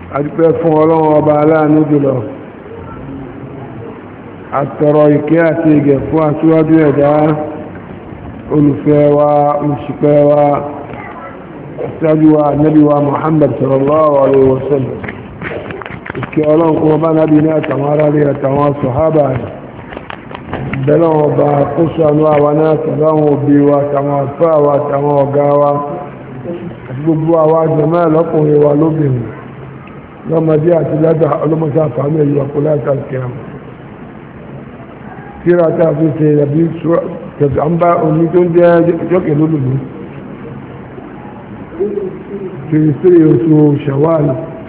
adúpẹ́ fún ọlọ́run ọba aláàánú jùlọ àtọrọ ìkẹ́ àti ìgẹ̀ fún aṣíwájú ẹ̀dá olùfẹ́ wa olùṣìpẹ̀ wa aṣíwájú wa nábì wa Muhammad sallallahu alaihi wasallam ìkẹ́ ọlọ́run kún ọba nábì ní àtàwọn ará rí àtàwọn sọ̀hábà rẹ̀ bẹ́lọ́run ọba kó ṣàánú àwa náà tàbáwọn òbí wa àtàwọn àfáà wa àtàwọn ọ̀gá wa àti gbogbo àwa jàmáà lọ́kùnrin wa lóbìnrin lọ́mọdé àti ládà ọlọ́mọdé àfààní ẹ̀yọ ọ̀pọ̀lá ìtàkìyàn tíra tá a fi ṣe ẹ̀bí àmbá omi tó ń jẹ́ jọ́kẹ̀ lólùmí 23 oṣù Shawwal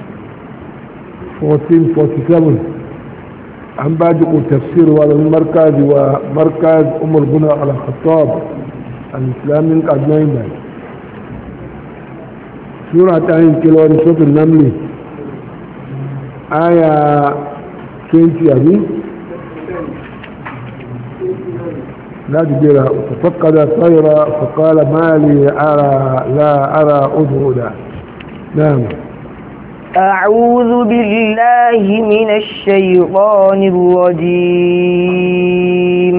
1447 àmbá jùkú tafsir wa lórí markaz Umar bin al-Khattab al-Islami kaduna ìgbà tíra tá a ń kí lọ ní sọ́tún Namli آية 20 أبي لا تجرى ففقد طيرا فقال ما لي لا أرى أدهدا نعم أعوذ بالله من الشيطان الرجيم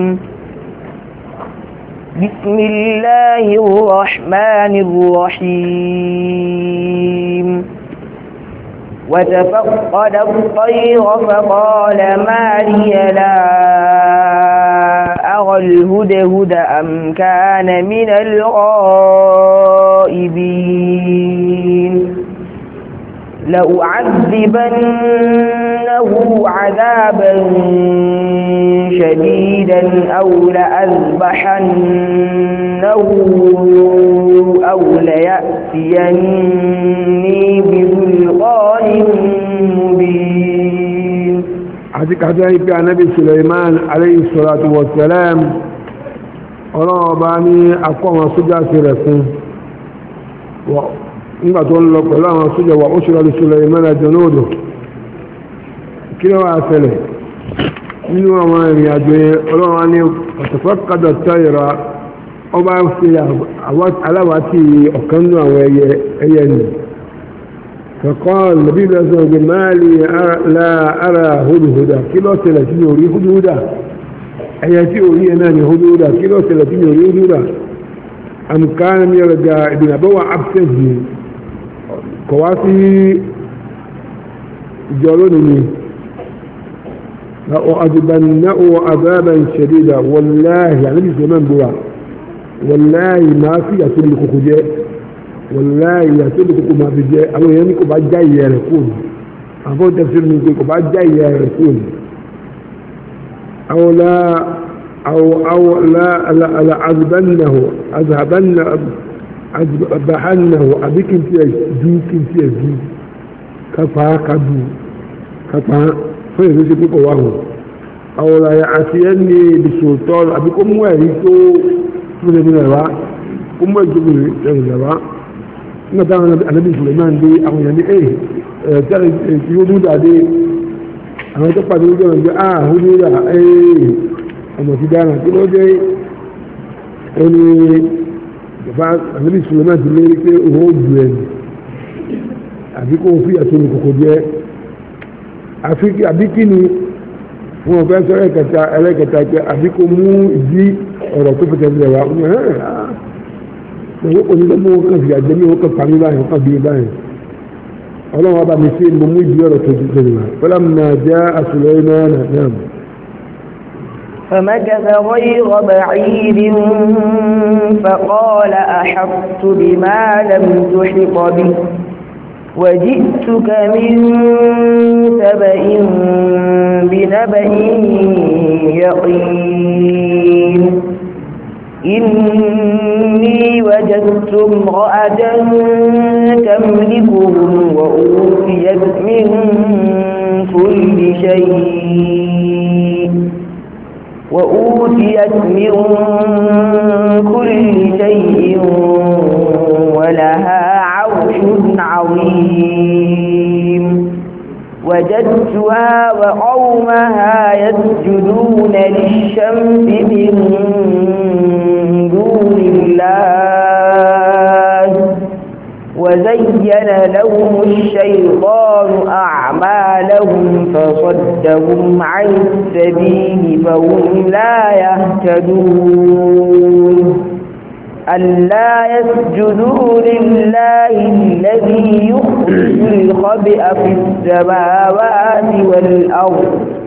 بسم الله الرحمن الرحيم وتفقد الطير فقال ما لي لا أرى الهدهد أم كان من الغائبين لأعذبنه عذابا شديدا أو لأذبحنه أو ليأتيني بسلطان مبين حديث عجائب عن نبي سليمان عليه الصلاة والسلام ورابعني أقوم صجاة رسول nígbà tó ń lọ pẹ̀lú àwọn sójà wà oṣù rẹ̀ Sulaimana janodo kí ló wà ṣẹlẹ̀ nínú àwọn ìrìn àjò yẹn ọlọ́run ní ọ̀tọ̀fọ́kadà táyìrà ọba ń fi aláwàtí ọ̀kan nínú àwọn ẹyẹ nì فقال النبي صلى الله عليه وسلم ما لي لا أرى هدهدا kí ló ṣẹlẹ̀ tí mi ò rí hudhuda ẹyẹ tí ò rí ẹ̀ náà ni hudhuda kí ló ṣẹlẹ̀ tí mi ò rí hudhuda am kana min al-ghaibin àbọ̀wà absent ni kọ̀wásí ìjọ lónìí ni la'u'adhibannahu 'adhaban shadida wallahi àníbi ìsẹ̀mẹ́n búra wallahi máa fi àtúndì kòkò jẹ́ wallahi àtúndì kòkò máa fi jẹ́ àwọn èèyàn ní kò bá já ìyẹ́ rẹ̀ kúrò àbọ̀ tafsir ní pé kò bá já ìyẹ́ rẹ̀ kúrò أو لا أذهبنه أبيك انت يجي كفا فيرسي بقواه أو لا يعطيني بسلطان أبيكم ويريكو من الرواء كم يجبني من الرواء مثلا النبي سليمان دي أو يعني إيه ترى يودود دي أنا تقعد يقول هدودا إيه ọmọ ti dára tí ló dé ẹni ìjọba ànábì Suleiman ti lérí pé òun ó ju ẹni àbí kó fi àtúnú kòkò jẹ àbí kí ni wọn fẹ́ sọ ẹlẹ́kẹta pé àbí kó mú ìdí ọ̀rọ̀ tó fẹ́tẹ̀ sílẹ̀ wá ọ̀hún kò ní lọ́mọ wọn kàn fi àjẹ́ mi wọn kàn fà mí báyìí wọn kàn bí mi báyìí ọlọ́run wa bá mi ṣe mo mú ìdí ọ̀rọ̀ tó ti sílẹ̀ wá falamma jaa Suleiman náà. فمكث غير بعيد فقال أحطت بما لم تحط به وجئتك من سبأ بنبأ يقين إني وجدت امرأة تملكهم وأوتيت من كل شيء ولها عرش عظيم وجدتها وقومها يسجدون للشمس من دون الله وزين لهم الشيطان أعمالهم فصدهم عن السبيل فهم لا يهتدون ألا يسجدوا لله الذي يخرج الخبئ في السماوات والأرض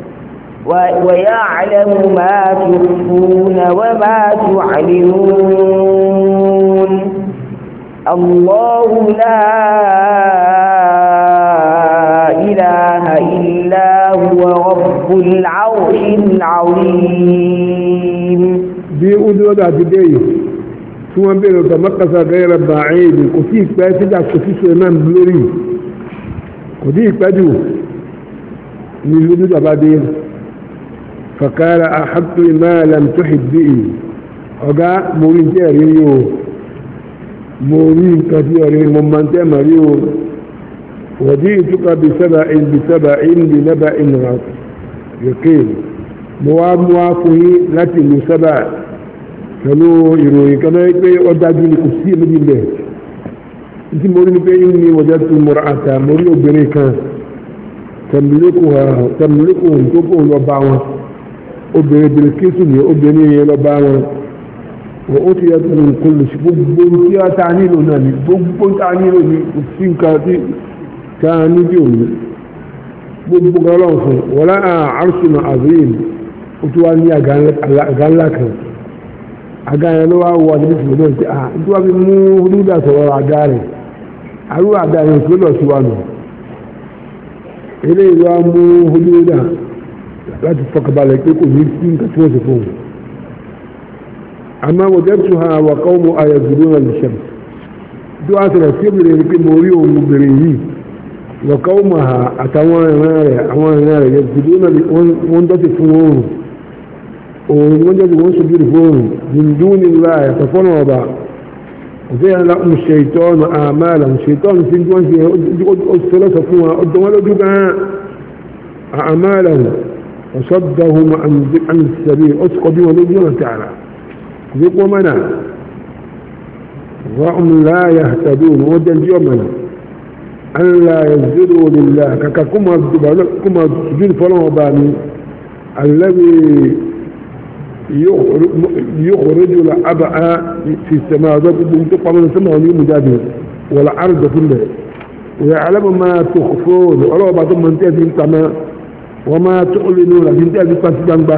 ويعلم ما تخفون وما تعلنون الله لا إله إلا هو رب العرش العظيم بيقولوا ده بداية ثم بيقولوا تمقص غير بعيد وفيك بقى تدع كفيش إمام بلوري وديك بدو من الوجود بعدين فقال أحبت ما لم تحب به وقال مورين تيريو مورين كثير ممن تمريو وجئتك بسبع بنبأ يقين موافه لكن سبع كانوا يروي كما يقول أدعي لكسي مدينة انت مورين بإني وجدت المرأة مورين بريكا تملكهم تبقوا لبعض obìnrin bìrìkìsù ni obìnrin yẹn lọ bá wọn wọ́n ó ti yàtọ̀ ní kọlù sí gbogbo tí a ta nílò náà ní gbogbo tá a nílò ní òfin kan tí a níbi òní gbogbo ọlọ́run fún wọ́n lá àrùsùnà àbúyìn ó tún wá ní àga ńlá kan àga yẹn ló wá wọ àdébí tìlú náà tí a tó wá fi mú olúdà sọ̀rọ̀ àga rẹ̀ àrú àga yẹn tó lọ sí wa nù eléyìí wá mú olúdà láti fọkàbalẹ̀ pé kò ní sí nǹkan tí wọ́n sì fún un àmọ́ wajadtuha wa qawmu ayazuduna lish-shams tó wá sọ̀rọ̀ sí obìnrin pé mo rí òun obìnrin yìí wa qawmuha àtàwọn ìran rẹ̀ yazuduna wọ́n dọ́tí fún oòrùn wọ́n dọ́tí wọ́n sojú fún oòrùn min dunillahi àtàfọ́nà ọba وزين لهم الشيطان أعمالهم الشيطان سنجوان الثلاثة فيها الدوال جبعاء أعمالهم وصدهم عن السبيل أسقطوا ولجنا تعالى ذقوا منا وهم لا يهتدون ودن يومنا أن لا يسجدوا لله كما سجود فلان باني الذي يخرج الأبعى في السماء تقع من السماء واليوم جاده والعرض كله ويعلم ما تخفون ولو بعض من تأتي انتما وما تعلنون لكن تأتي فاسدنبا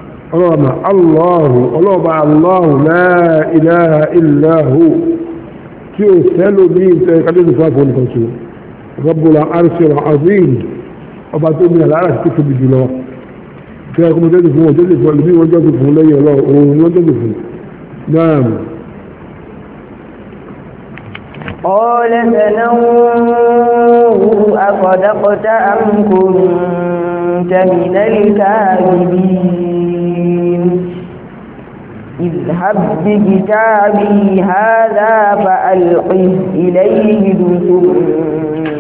الله لا إله إلا هو شو سألوا مين تقدر نفافون كنسو رب العرش العظيم وبعض من العرش كتب بجلوه كانوا مجدفون والذين وجدفون لي الله وجدفون نعم قال سننظر أصدقت أم كنت من الكاذبين اذهب بكتابي هذا فألقه إليهم ثم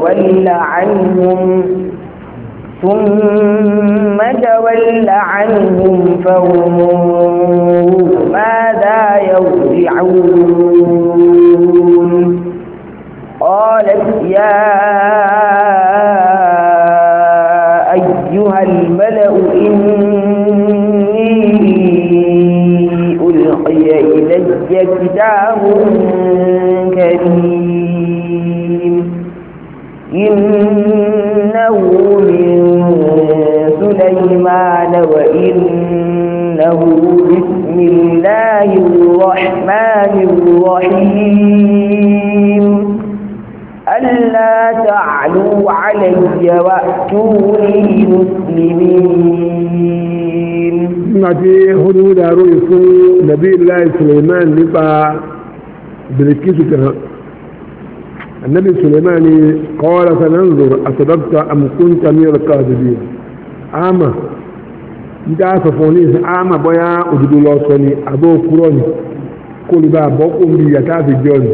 تول عنهم فهم ماذا يرجعون قالت يا أيها الملأ إني ألقي إلي كتاب كريم إنه من سليمان وإنه بسم الله الرحمن الرحيم ألا تعلوا علي وأتوني مسلمين نعطي هدود رؤية نبي الله سليمان نبع بلكيس النبي سليمان قال سننظر أصدقت أم كنت من الكاذبين ama ndị asọfọnis ama bọya ododo lọ sọ ni abọ okuro ni kó lè bá àbọ̀ kó ń bi yàtá àti jọ ni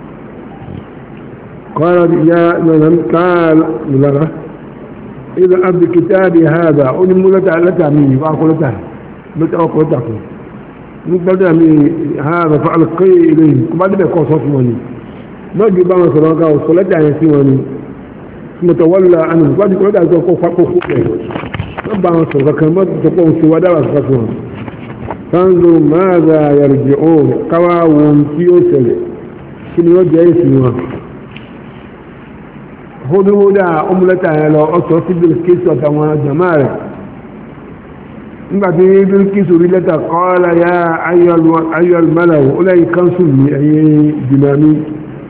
kọ́ra ya nàlán káàl nìlára ilẹ̀ abdi kitabi hada ó ní mú lẹ́tà mi wá kó lẹ́tà ọkọ̀ lẹ́tà fún ní lẹ́tà mi hada fa alqi ilayhi kó bá débẹ̀ kọ́ sọ fún wọn ni ما جبا ما سرقا وصلت عن سيواني متولى عنه قد يقول هذا كو فاكو فوكي ما ما سرقا كما تقوم سوى دار فاكو فانظروا ماذا يرجعون قواهم كيوسل كنيو جايسوا هدودا أملتا لو أصوص بالكيسة كما جماله بعد بالكيسة بلتا قال يا أيها الملو أولئك كنسل أي جمامي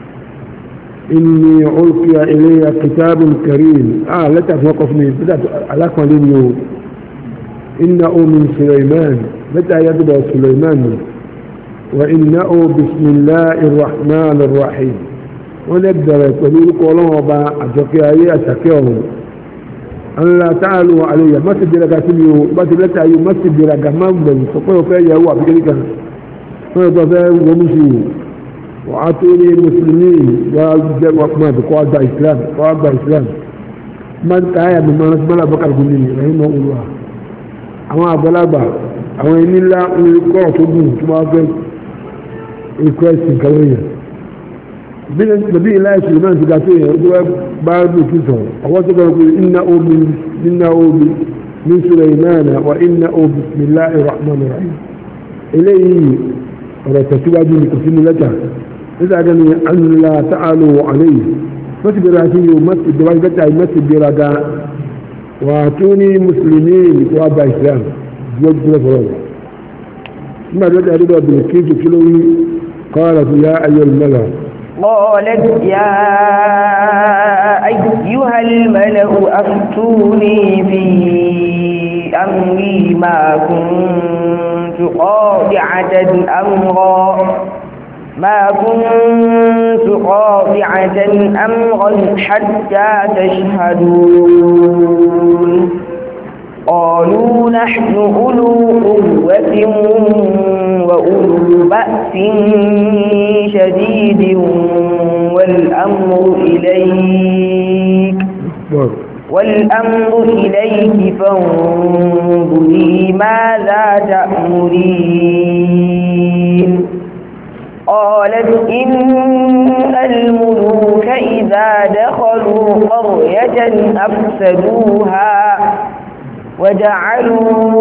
إني ألقي إلي كتاب كريم لا توقفني بدأت علاقة لنيو إنه من سليمان متى يدبع سليمان وإنه بسم الله الرحمن الرحيم ونبدأ يقولون قولوا أجوكي أتكيهم أن لا تعالوا علي ما تدرك تليو ما تدرك ما تدرك مبن فقالوا فيا هو بكذلك فيضا ومشيوا وعطوني المسلمين وما بقوا أدى إسلام ما تتعايا بما نسمى بكر قلني رحمه الله أما أبلابا أما إن الله يقرأ تبين كما أقول الكويسين كوية نبي الله سليمان تقاتيه بعد كيسه الله تقول إنه من سليمان وإنه بسم الله الرحمن الرحيم إليه ورتتبع كسين لك إذا قال أن لا تعالوا عليه مسجد راسي ومسجد واجبتها مسجد برقاء واتوني مسلمين وابا إسلام جواب فرصة ما بدأ رضا بالكيس كيلوي قالت يا أيها الملأ قالت يا أيها الملأ أفتوني في أمري ما كنت قاطعة أمرا حتى تشهدون قالوا نحن أولو قوة وأولو بأس شديد والأمر إليك فانظري ماذا تأمرين قالت إن الملوك إذا دخلوا قرية أفسدوها وجعلوا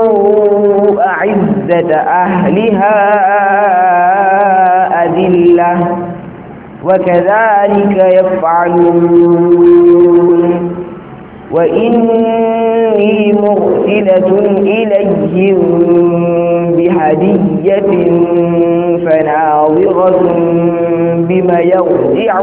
أعزة أهلها أذلة وكذلك يفعلون وإني مرسلة إليهم بهدية فناظرة بما يرجع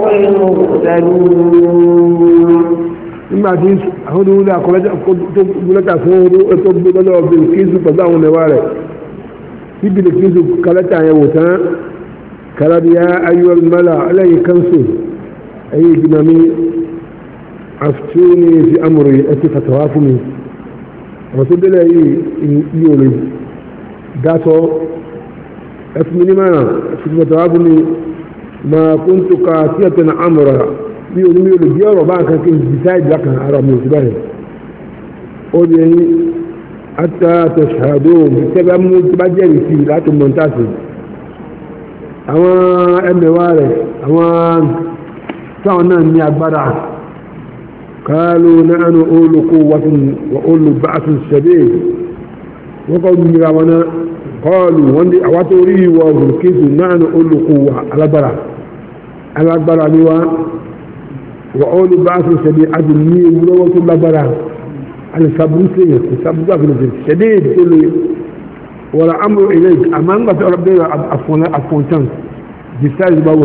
المرسلون nígbà tí àwọn tó ń dá kọlẹ́tà fún ẹ̀tọ́ gbọ́dọ̀ bìlìkísù pẹ̀lú àwọn ẹ̀wà rẹ̀ tí bìlìkísù kọlẹ́tà yẹn wò tán kàràdíyà ayyuhal mala aláyé kanṣu ayé ìgbìmọ̀mí aftuni fi amri ẹ̀tí fatawa fún mi àwọn tó délẹ̀ yìí ò lè dátọ́ ẹ̀fún mi ní mara ẹ̀tí fatawa fún mi ma kuntu qatiyatan amra bí o ní mi ò lè bí ọ̀rọ̀ bá nǹkan kí n decide lákan ara mi ò sí báyìí ó di ẹyin ata tẹ̀sàdó tẹ́bá mú tí bá jẹ́rìí sí láti mọ̀ntàṣì àwọn ẹmẹ̀wá rẹ̀ àwọn táwọn náà ní agbára kálù náà ní olùkó wàtún wà olùbáṣù ṣẹ̀dẹ̀ wọ́n kọ́ nira wọn náà kọlù wọ́n di àwọn tó rí wọ òkèèsù náà ní olùkó wà alágbára ni wá وأولي بعث شديد عدمي ولوة اللبرة على سبوسية سبوسية في نفسه شديد كل ولا أمر إليك أمان قد ربنا أفونتان جساج بوه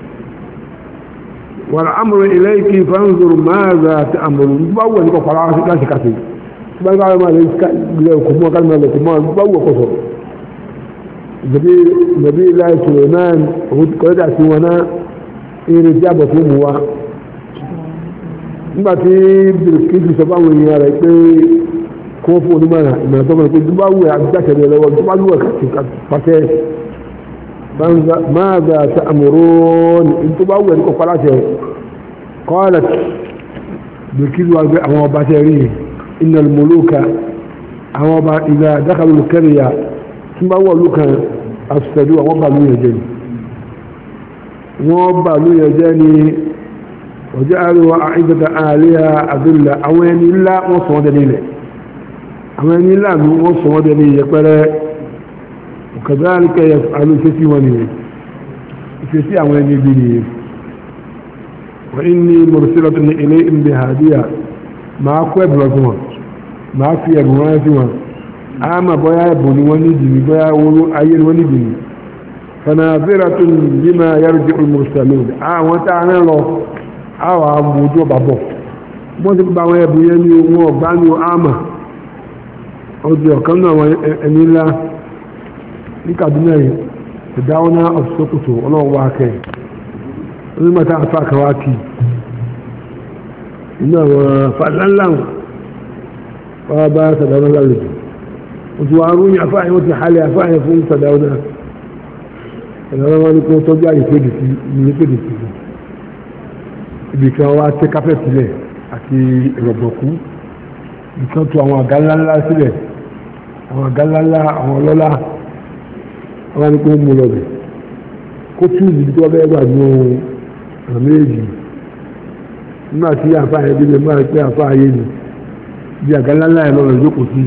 ولا أمر إليك فانظر ماذا تأمر بوه نقول خلاص لا شكاتي سبحانه قال ما لكم وقال ما لكم بوه قصر نبي الله سليمان قد أسوانا إن جابته هو nígbàtí bìrìkìtì sọ fáwọn èèyàn rẹ̀ pé kó fún onímọ̀ràn ìmọ̀ràn tó mọ̀ pé tó bá wù ẹ́ àgbàṣẹ̀rẹ̀ lọ́wọ́ tó bá wù ẹ́ pàṣẹ máa bẹ̀ àti àmọ̀rọ̀ ní tó bá wù ẹ́ ní kọ̀pá láṣẹ kọ́ọ̀lẹ̀ bìrìkìtì wà pé àwọn ọba ṣe rí iná mọ̀lúkà àwọn ọba ìgbà dákàlù kẹrìyà tí bá wọ̀ lùkàn àṣìṣẹ́dù àwọn ọba lóyè jẹ́ وبالو يجاني وجعلوا أعدة آلهة أذلة أوين إلا وصوى دليل أوين إلا وصوى دليل يقول وكذلك يفعل سيسيوني سيسي أوين يبيني وإني مرسلة إليهم بهادية ما أكوب لكم ما في أبواتهم أما بيا يبني ونجني بيا أين ونجني فناظرة بما يرجع المرسلون وتعالى الله àwọn àmójú ọ̀bàbọ̀ wọ́n ti gba àwọn ẹbùn yẹn ní owó ọ̀gbá ní àmà ọdún ọ̀kan náà àwọn ẹni ńlá ní Kaduna yìí ìdáwọ́ná ọ̀sọ́kùtù ọlọ́wọ́ akẹ́ onímọ̀ta àfáàkàwá kì inú àwọn fàdánláwọ̀ wọ́n bá sàdáwọ́ná lálejò oṣù àrùn àfáàyẹ wọ́n ti halẹ̀ àfáàyẹ fún sàdáwọ́ná ní kó tọ́jú àyè pédè sí ibi kan wá tẹ́ kápẹ́ sílẹ̀ àti ìrọ̀gbọ̀kú nǹkan tó àwọn àga ńláńlá sílẹ̀ àwọn àga ńláńlá àwọn ọlọ́lá wọ́n ní kó mú lọ bẹ̀ kó túùbù tó wọ́n bẹ́ẹ̀ gbà ní ọ̀nà méjì nígbà tí àfáàyè bí lè máa pẹ́ àfáàyè ni bí àga ńláńlá ẹ̀ lọ́rọ̀ ìjókòó sí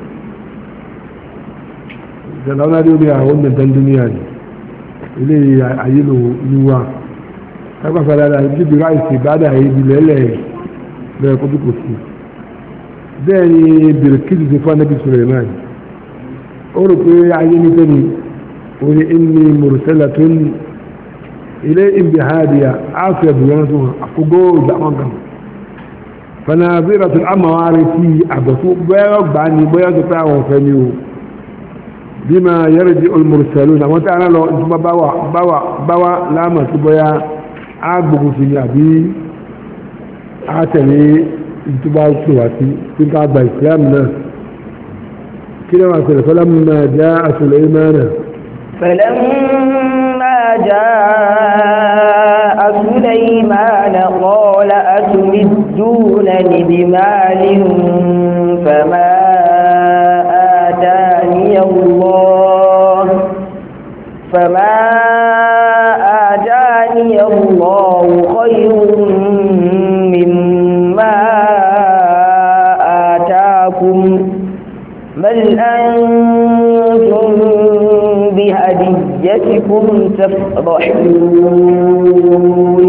ìjọba ọlọ́dún ní àwọn ọ̀nà danduniya ni ilé ayé ló ní wá kápá fàdàdà jíbi ráìsì bádà ìdí lẹ́lẹ̀ bẹ́ẹ̀ kó dúkò sí bẹ́ẹ̀ ni Bilkisu ti fún Ànábì Suleiman ó rò pé ayé ní tẹ́ni ó ní inni mursalatun ilayhim bihadiya áfẹ́ bùrẹ́ tó àkógó ìjàmọ́ gan fanaziratun amáwárí sí àbẹ̀fó bẹ́ẹ̀ gbà ní bóyá tó pé àwọn ọ̀fẹ́ ni o bima yarji'u al-mursalun àwọn tí a náà lọ ìtumọ̀ báwa láàmà tó bóyá agbègbè sí ni àbí àtẹ̀lé ìtúbà tó wá sí tí ká gba ìsìlámù náà kí ló wà sọ̀rọ̀ falamma ja'a Sulaymana. falamma ja'a Sulaymana qala atumiddunani bimalin fama atani Allah الله خير مما آتاكم بل أنتم بهديتكم تفرحون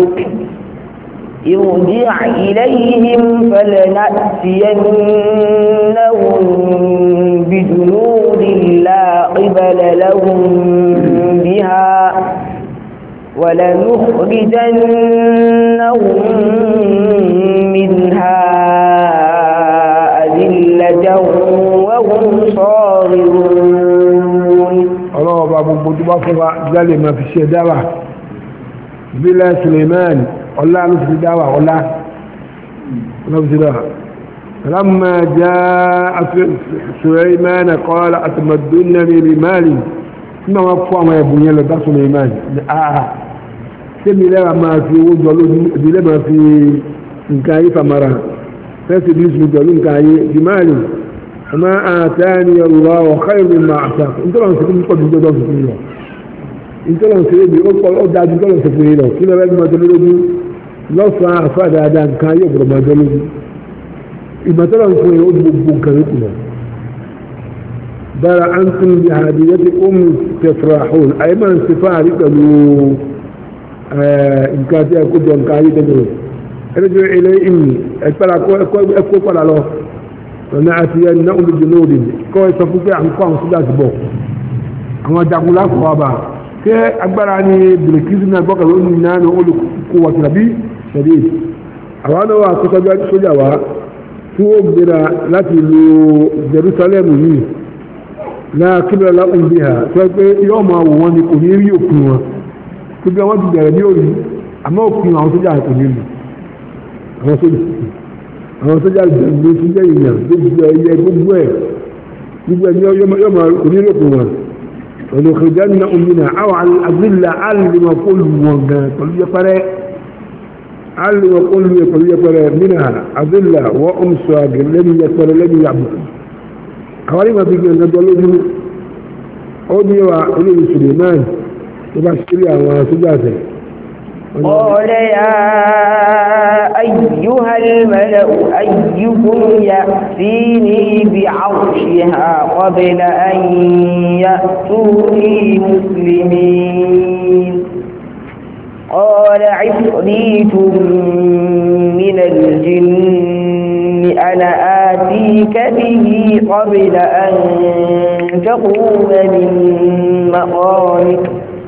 ارجع إليهم فلنأتينهم بجنود لا قبل لهم بها ولنخرجنهم منها أذلة وهم صاغرون الله بابو بطباقة جالي ما في الشيء دعوة بلا سليمان الله نفس دعوة الله نفس دعوة لما جاء سليمان قال أتمدنني بمالي ما وقفوا ما يبني لك سليمان sẹ́mi lẹ́wà máa fi owó jọ lójú ìdílé máa fi nǹkan ayé famara fẹ́sì bí sùn jọ nǹkan ayé jùmáàlì ọmọ àtàní ọlọ́ ọ̀ká ìlú ma àtàkù nítorí sí fún pọ̀jù jọjọ́ sí fún yọ nítorí sí ebi ó dájú nítorí sí fún yọ kí lọ́wọ́ máa jọ lójú lọ́sàn-án àfáà dáadáa nǹkan ayé òbúrò máa jọ lójú ìmọ̀tọ́lọ̀ fún yọ ó di gbogbo nǹkan rẹ̀ kùnà bára antum bí hadiyati tafrahun àyè máa ń ṣe fáàrí pẹ̀lú nǹkan tí a kó jọ nǹkan ayé tẹ́jọ́ ẹlẹ́jọ́ ilé ìmì ẹ̀kọ́ padà lọ ọ̀nà àti ẹni náà olùdó lóòdì kọ́ ẹ sọ fún pé à ń kọ́ àwọn sójà ti bọ̀ àwọn jagun láfọ̀ wà bá ṣé agbára ni Bilkisu náà gbọ́kàn ló ní náà olùkó wà sí àbí ṣẹ̀dí àwọn náà wà kọ́kọ́ sójà wa tí ó gbéra láti lu Jerusalem yìí náà kíbẹ̀rẹ̀ lápùn bí ha tó pé yóò máa wò wọn ni kò ní rí òpin wọn tó bí wọ́n ti bẹ̀rẹ̀ ní òní àmọ́ òpin àwọn sójà kò ní lù àwọn sójà ló ti jẹ́ ìyàn gbogbo ẹyẹ gbogbo ẹ̀ ní yóò máa kò ní rí òpin wọn ọ̀nà òkèjá ní òmìnira àwọn àgbìlà alìmọ̀ kó lù wọn gan pẹ̀lú yẹpẹrẹ alìmọ̀ kó lù pẹ̀lú yẹpẹrẹ mìíràn àgbìlà wọ́n ń sọ àgbẹ̀ lẹ́nu yẹpẹrẹ lẹ́nu yàbùkù àwọn ìmọ̀ fi gbẹ̀rẹ̀ lọ́jọ́ lójú ó ní wa olóòrùn Suleiman tó bá ṣírí àwọn sójà tẹ̀ قال يا أيها الملأ أيكم يأتيني بعرشها قبل أن يأتوني مسلمين قال عفريت من الجن أنا آتيك به قبل أن تقوم من مقامك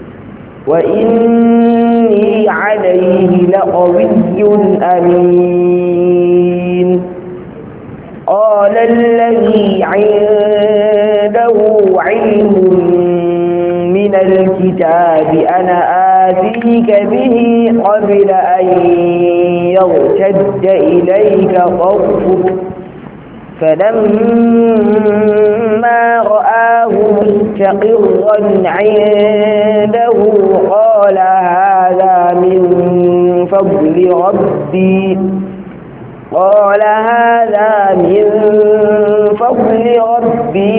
وإني عليه لقوي أمين قال الذي عنده علم من الكتاب أنا آتيك به قبل أن يرتد إليك طرفك فلما رآه مستقرا عنده قال هذا من فضل ربي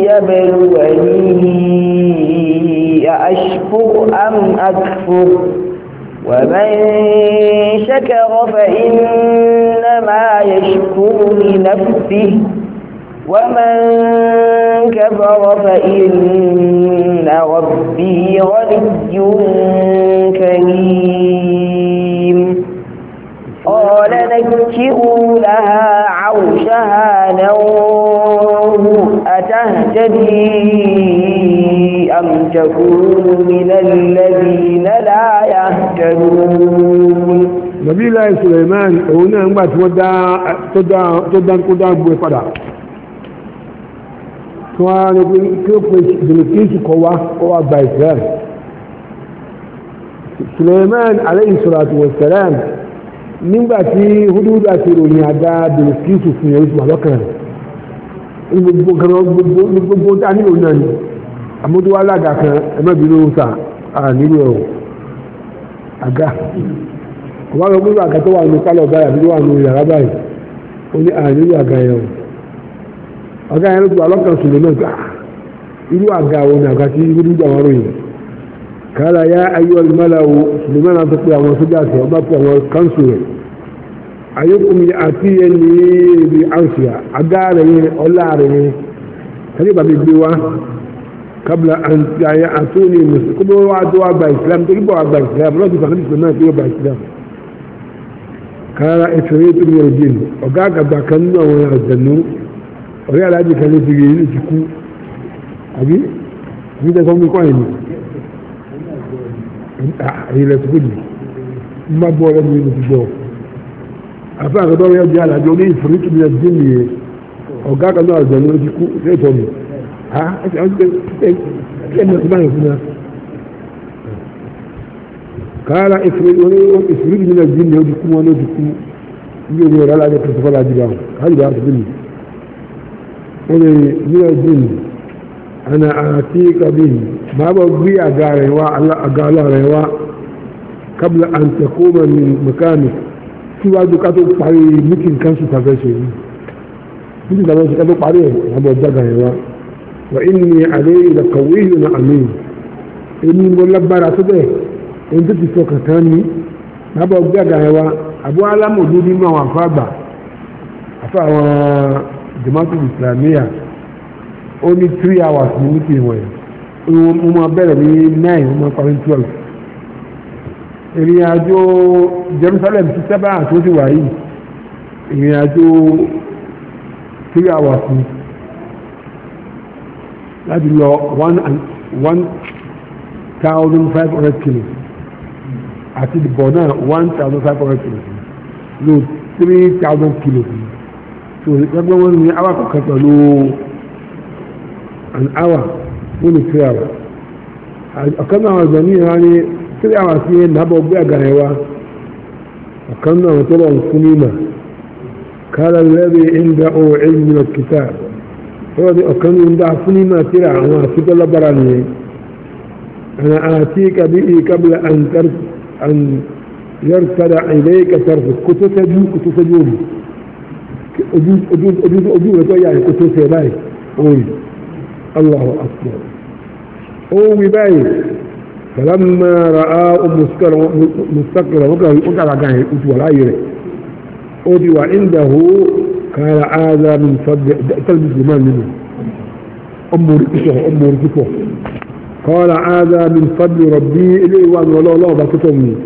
ليبلوني أأشكر أم أكفر ومن شكر فإنما يشكر لنفسه ومن كفر فإن ربي غني كريم قال نكروا لها عرشها ننظر أتهتدي أم تكون من الذين لا يهتدون نبي الله سليمان هنا ما تدان بوفدا كان كيف بلقيس قوا بايسان سليمان عليه الصلاة والسلام nígbà tí húdúdú àti ìròyìn àdá bìrìkìtù fún yẹn oṣù àlọ́kàn gbogbo tá nílò náà ni àmójúwá alága kan ẹmẹ́bìnrin òsà nílò ẹ̀wọ̀ àga ọba lọ gbogbo àga tó wà ní pálọ̀ báyìí àbí tó wà ní yàrá báyìí ó ní nílò àga yẹn ọ̀gá yẹn ló ti wà lọ́kàn sùn lónà gbà irú àga wo ni àga tí húdúdú àwọn ròyìn kala ya ayyuhal mala'u Suleiman ta ce àwọn sójà ṣe ọba pé àwọn kanṣu rẹ̀ ayyukum ya'tiyani bi arshiha agare yẹn ọlá rẹ̀ yẹn kali ba bi gbé wá qabla an ya'tuni muslim ko wa do agba islam to bo agba islam lo di fa ni Suleiman ko agba islam kala ifrit min al-jinn ọ̀gá àgbà kan nínú àwọn àjẹnú ori alaji kan ni ti kú àbí ni de ko mi ko ni ilẹ̀ tó gbèdì má bọ́ ọ̀rẹ́ mi ti gbọ́ afẹ́ àkọ́dọ́ rẹ̀ jẹ́ àlàjọ ní ìfòrítù ní ẹ̀dín ní ọ̀gá kan náà àjọ ní ó ti kú lẹ́tọ̀ mi ẹ̀mí ọ̀tí báyìí fún wa káàrà ìfòrítù ní ẹ̀dín ní ó ti kú wọn ló ti kú ní omi ọ̀rọ̀ alájọ tó fọ́lá jìbá káàdì bá ti bí mi wọ́n lè ní ẹ̀dín أنا آتيك به ما بغي أقاروا قبل أن تقوم من مكانك سوى دكاتو باري ممكن كان ستفشي ممكن كان باري أبو الدقاء وإني عليه لقوي أمين إني ملبر أصده إن تتسوك تاني ما بغي أقاروا أبو على مدودي ما وفابا أفا جماعة الإسلامية only 3 hours ní meeting wọ̀nyí wọ́n máa bẹ̀rẹ̀ ní 9 wọ́n máa parí 12 ìrìn àjò Jerusalem ti sábà tó ti wà yìí ìrìn àjò 3 hours ní láti lọ 1,500 kilos àti ìbọ̀ náà 1,500 kilos ló 3,000 kilos so gbogbo wọn ní awakọ̀ kan pẹ̀lú an hour wọ́n 3 hours ọ̀kan náà wọ́n ní ìwọ́n ní 3 hours ní nàbọ̀ gbé àgàrẹ̀ wa ọ̀kan náà wọ́n tó lọ fún nímà kára lẹ́bí ìndà ó ilmi na kìtà wọ́n ní ọ̀kan ní ìndà fún nímà tíra àwọn àfikọ́ lábára nìyẹn ana àti kàbí ìkàbílà an yartada ilayka tarfu kótó tẹ́jú ojú rẹ̀ tó yà kótó tẹ́ báyìí orí الله أكبر هو باي فلما رآه مستقرا وقال كان ولا يرى أودي وعنده كان هذا من فضل تلبس زمان منه أمور كفوه قال هذا من فضل ربي إليه وأن الله بكتمني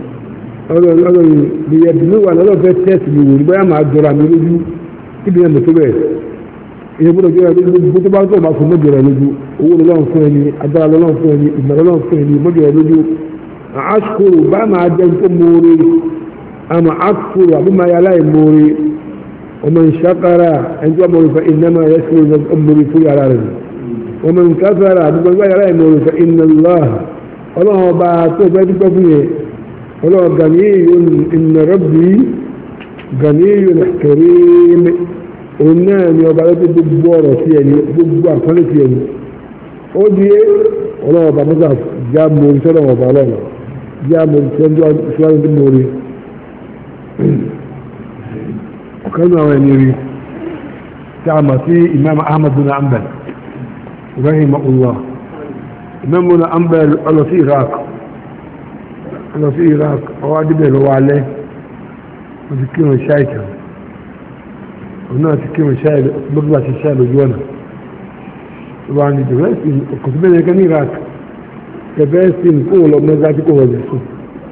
ليبلغ أنا لو فتت لي ويبقى مع الدرام يلوجو كده متبع يقول كده بتبقى تو ما في مجرى لوجو هو الله فاني أدار الله فاني إما الله فاني مجرى لوجو أشكر بما عدت أموري أما أكفر بما يلاي أموري ومن شكر عند أموري فإنما يشكر أموري في على ومن كفر بما يلاي أموري فإن الله بعثه بيت فيه الله غني إن ربي غني كريم ونام يبعث بالبورة يعني بالبورة فلت يعني ودي الله بعث جاب مرسل وبعلاه جاب مرسل شوال بالنوري وكما وينيري تعمى في إمام أحمد بن حنبل رحمه الله إمام بن حنبل الله في العراق أنا في العراق أوعد به لو عليه وذكروا الشايكة هنا ذكروا الشاي بقلة الشاي لجوانا طبعا جباسين الكتبين كان العراق جباسين كولا ومزاتي كولا جسو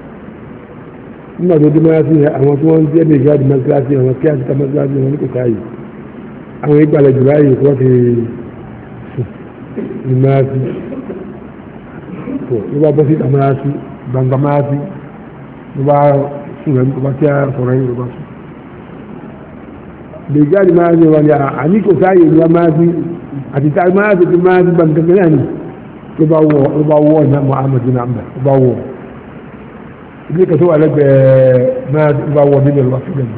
ما دودي ما فيها أما توان جيبي جاد مزاتي أما كياسي كمزاتي ونكو كاي أما يبقى لجبائي كواتي الماسي يبقى بسيط أماسي bangamati ba sunan ba ta sorai ba su da gari ma ne wani ani ko sai ya madi ati ta ma da madi bangana ne ko ba wo na Muhammad bin Amr ba wo ibi ka so ala be ma ba wo bin al-wasl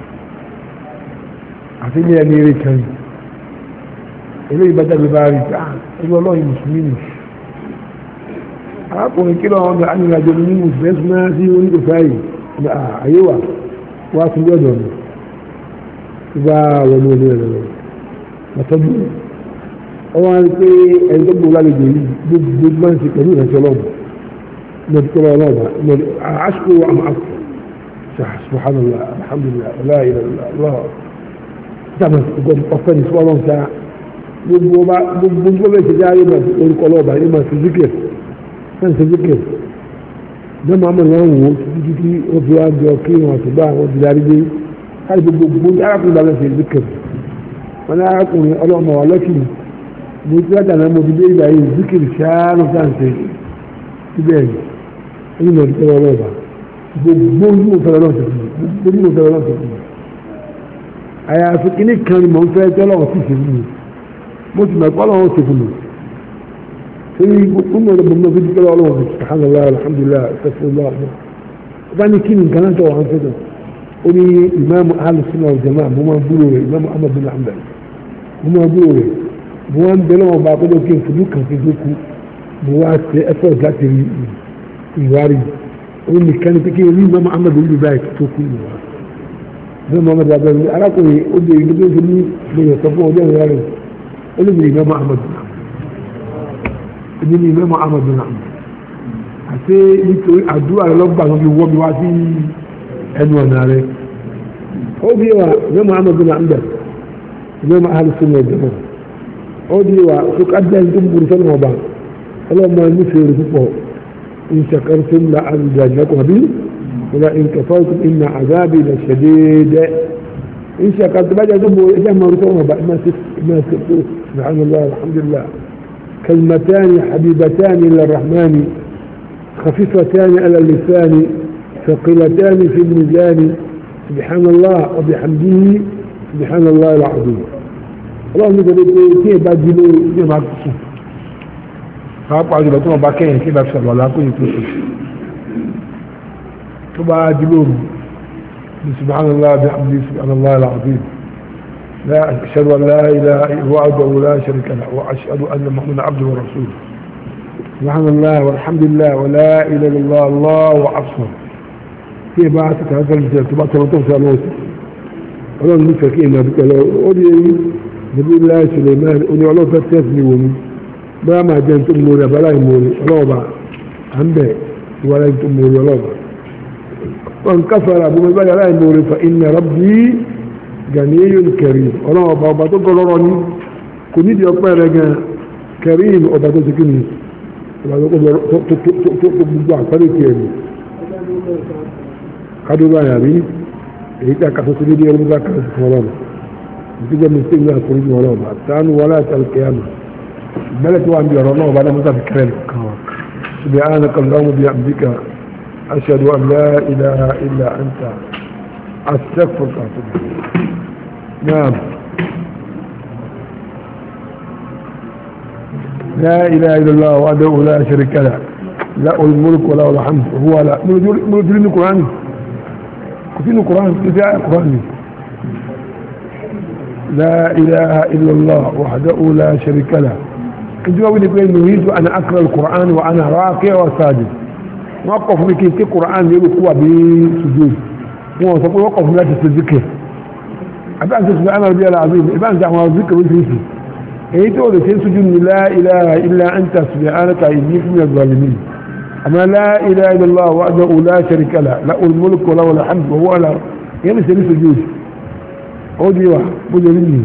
ati ne ni kan ile ibada bi bari ta wallahi muslimin arákùnrin kí lọ́wọ́ ọ̀gá ànìyànjò ní mùsùlùmí máa sí oníkòsáyì àyíwá wá sí ọ̀dọ̀ mi tó bá wọnú olú ẹ̀rọ rẹ̀ àtọ́jú ọwọ́ rí pé ẹni tó gbogbo lálejò yìí gbogbo máa ń ṣe pẹ̀lú ìrẹsì ọlọ́ọ̀bà ní ọdún kọ́lọ́ ọlọ́ọ̀bà àṣkò àmà àkọ́ subhanallah alhamdulillah la ilaha illallah sábà ọ̀pẹ́ ní sọ́ọ́ lọ́n sá gbogbo bẹ́ẹ̀ ṣe jáde orúkọ ọlọ́ọ̀bà ní ma fi zikir kan se zikir dan Muhammad wọn wo títí ó fi wá jọ kí wọn àti bá wọn ti darí dé káyọ̀ gbogbo arákùnrin bá wọn ṣe zikir wọn ní arákùnrin ọlọ́mọ wa lọ́kì mo ti rájà náà mo ti dé ìgbà yìí zikir ṣáánù sáǹsẹ̀ síbẹ̀ yìí ẹni mọ̀ nípa ọlọ́ọ̀bà gbogbo ní mo fẹ́ràn lọ́sẹ̀ fún mi gbogbo ní mo fẹ́ràn lọ́sẹ̀ fún mi àyàfi kíní kan ni mò ń fẹ́ tọ́lọ́wọ́ sì ṣe fún mi mo sì mọ̀ pé ọlọ́wọ́ ṣe fún mi في كل ربنا في كده الله سبحان الله الحمد لله استغفر الله بني كين كان تو عن كده وني امام اهل السنه والجماعه هما بيقولوا امام احمد بن حنبل هما بيقولوا هو بلو ما بيقولوا كين فلوك في دوكو بوات اثر ذاتي يواري وني كان تكي امام احمد بن بايك توكو ده ما بدا على كل ودي يجيبوا لي يصفوا ده يعني اللي امام احمد ní ní mẹ́mọ́ amadu náà àti nítorí àdúrà rẹ lọ́gbà wọn fi wọ́ mi wá sí ẹnu ọ̀nà rẹ ó bí wa mẹ́mọ́ amadu náà ń bẹ̀ mẹ́mọ́ alùsùn náà jẹ́ mọ́ ó bí wa tó ká jẹ́ ní tó ń burú sọ́nà ọba ọlọ́mọ ní fèrè púpọ̀ in shakartum la azidannakum bí wala in kafartum inna azabi la shadid in shakartum bá jẹ́ tó burú ẹjẹ́ mọ́ sọ́nà ọba ìmọ̀ sí tó subhanallah alhamdulillah كلمتان حبيبتان إلى الرحمن خفيفتان على اللسان ثقيلتان في الميزان سبحان الله وبحمده سبحان الله العظيم اللهم صل كيف بدلوا كيف عكسوا فأقعد بطنه باكين كيف أفسر ولا كل يتصل فبعدلوا سبحان الله بحمده سبحان الله العظيم لا أشهد أن لا إله إلا هو وحده لا شريك له وأشهد أن محمدا عبده ورسوله سبحان الله والحمد لله ولا إله إلا الله الله أكبر في بعثك هذا الجزء تبقى تبقى الله الله نفك إما بك أولي نبي الله سليمان أولي الله فتسني ومي ما جانت أموري بلا أموري الله بقى عنده ولا يتمور الله وان كفر ابو بكر لا يمور فان ربي غني كريم الله بابا تو غلوروني كوني دي اوبا رغا كريم اوبا تو سكيني ولا تو بوا فري كيري كادو با يابي ايتا كاسو دي دي رمضان كاسو ولا بيجي مستغنا كوري ولا تان ولا القيامه بلد وان بيرونو بعد ما تذكرن سبحانك اللهم وبحمدك أشهد أن لا إله إلا أنت أستغفرك وأتوب إليك. نعم لا إله إلا الله وحده لا شريك له له الملك وله الحمد وهو على نقول القرآن كتير القرآن كتير القرآن لا إله إلا الله وحده لا شريك له كنت أقول لك نريد أن أقرأ القرآن وأنا راكع وساجد وقف لك في القرآن يقوى بسجود وقف وقف لا تذكر أبقى سبحان ربي العظيم أبقى أنت ذكر وسيسي إيه تقول لك سجود لا إله إلا أنت سبحانك إني من الظالمين أما لا إله إلا الله وحده لا شريك له له الملك وله الحمد وهو على يمسك سجود أودي واحد بجريني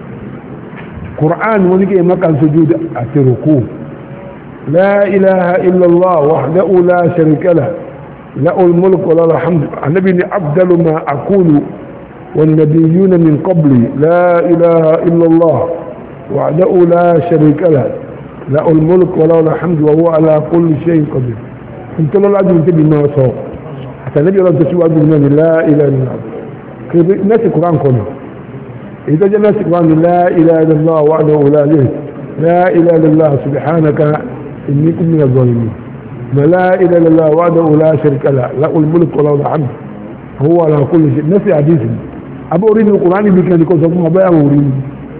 قرآن ونجي مكان سجود أتركوه لا إله إلا الله وحده لا شريك له له الملك وله الحمد النبي أفضل ما أقول والنبيون من قبلي لا إله إلا الله وحده لا شريك له له الملك وله الحمد وهو على كل شيء قدير انت لا العدل تبي ما صار حتى النبي رب تسوى من لا إله إلا الله كيف ناس القرآن كله إذا جاء الناس القرآن لا إله إلا الله وحده لا له لا إله إلا الله سبحانك إني كنت من الظالمين لا إله إلا الله وحده لا شريك له له الملك وله الحمد هو على كل شيء نفي حديث أبو أريد القرآن بكان يكون سبحانه بقى أريد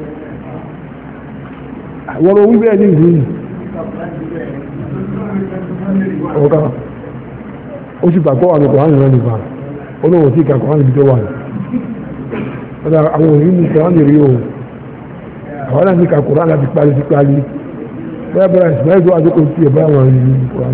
وروي بأدين فيه ọ̀ká ó sì gbàgbọ́ àwọn ọkùnrin rẹ̀ nípa olóòwò sí ìkàkùnrin ibi tó wà ní ọ̀dá àwọn òyìn ní ìkàkùnrin lè rí o àwọn náà ní ìkàkùnrin láti parí sí parí bẹ́ẹ̀ bẹ́ẹ̀ ìsìnlẹ̀ tó àdókò sí ẹ̀bá àwọn ìlú ìkàkùnrin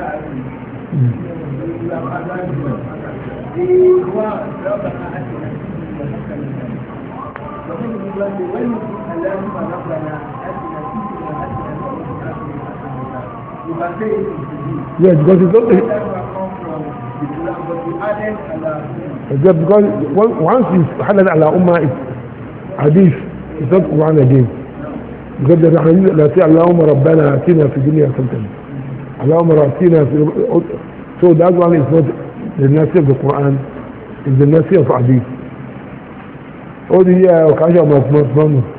yes, because it's not because once it's halal ala ummah it's hadith it's not Quran again because the hadith la ti Allahumma rabbana atina fi dunya hasanatan Allahumma atina fi so that one is not the nasi of the Quran it's the nasi of hadith oh the yeah okasha of